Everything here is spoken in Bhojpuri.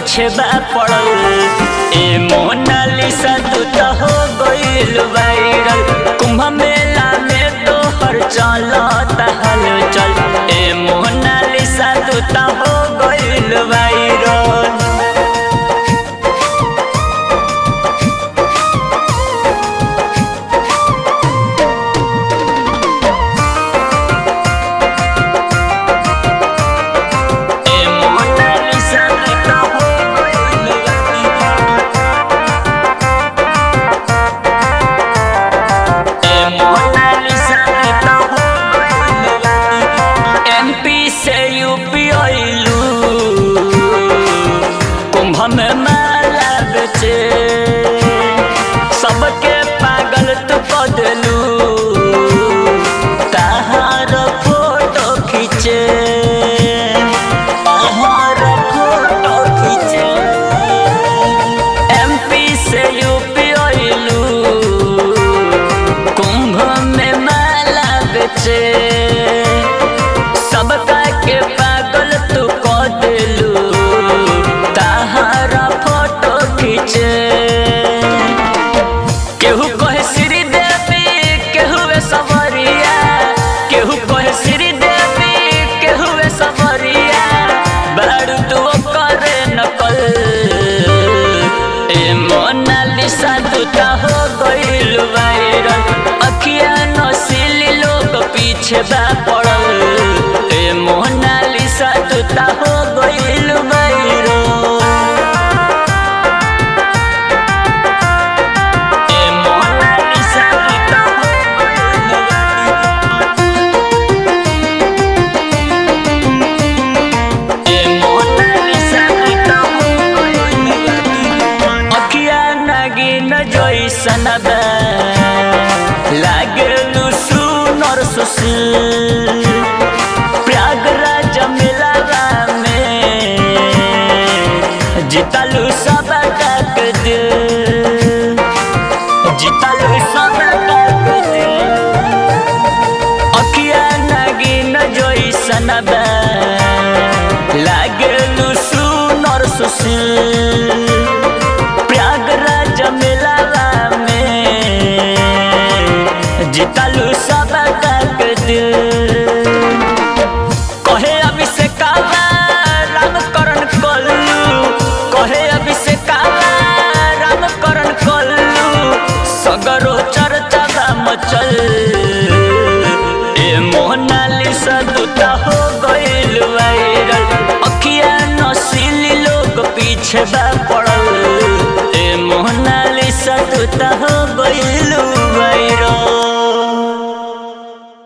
पीछे बा पड़ल। ए मोनालिसा तू तो हो गइल वायरल। कुंभ मेला में तोहर चलता हलचल। ए मोनालिसा तू तो हो गइल वायरल। में माला बेचे सबके पागल तू कर देलू। तहार फोटो खींचे तहार फोटो खींचे। एमपी से यूपी आइलू कुंभ में माला बेचे सबका के पागल तू कर देलू। केहू कहे श्रीदेवी केहू सवरिया। केहू कहे श्रीदेवी केहू सवरिया। बारू तू करे नकल। ए मोनालिसा तू तो हो गइल वायरल। अखिया नशीली लोग पीछे बा पड़ल। ए मोनालिसा तू तो हो गइल वायरल। सनबा लागलू सुनर सुशील। प्रयागराज मेला में जितलू सब तक दिल। जितलू सब तक दिल। अखिया नागिन जोई सनबा लागलू सुनर सुशील। प्रयागराज मेला जितलू सब तक दिल। कहे अभिषेक रामकरण कल्लू। कहे अभिषेक रामकरण कल्लू। सगरो चर्चा मचल। ए मोनालिसा तू तो